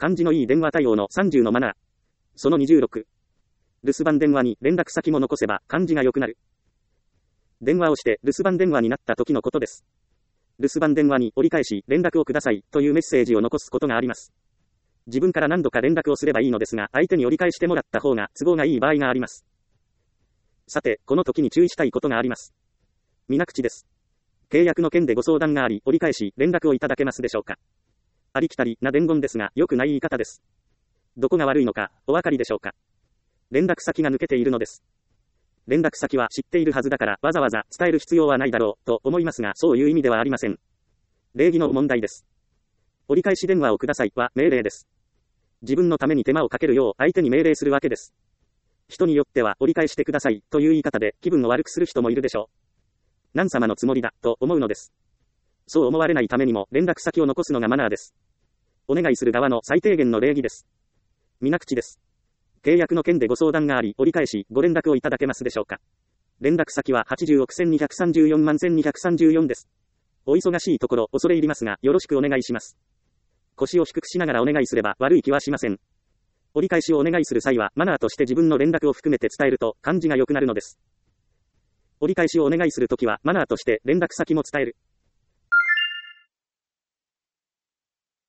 感じのいい電話対応の30のマナー。その26。留守番電話に連絡先も残せば感じが良くなる。電話をして留守番電話になった時のことです。留守番電話に折り返し連絡をくださいというメッセージを残すことがあります。自分から何度か連絡をすればいいのですが、相手に折り返してもらった方が都合がいい場合があります。さて、この時に注意したいことがあります。皆口です。契約の件でご相談があり、折り返し連絡をいただけますでしょうか。ありきたりな伝言ですが、良くない言い方です。どこが悪いのか、お分かりでしょうか。連絡先が抜けているのです。連絡先は知っているはずだから、わざわざ伝える必要はないだろう、と思いますが、そういう意味ではありません。礼儀の問題です。折り返し電話をくださいは命令です。自分のために手間をかけるよう相手に命令するわけです。人によっては折り返してくださいという言い方で気分を悪くする人もいるでしょう。何様のつもりだと思うのです。そう思われないためにも連絡先を残すのがマナーです。お願いする側の最低限の礼儀です。皆口です。契約の件でご相談があり、折り返しご連絡をいただけますでしょうか。連絡先は80億1234万1234です。お忙しいところ恐れ入りますが、よろしくお願いします。腰を低くしながらお願いすれば悪い気はしません。折り返しをお願いする際はマナーとして自分の連絡を含めて伝えると感じが良くなるのです。折り返しをお願いするときはマナーとして連絡先も伝える。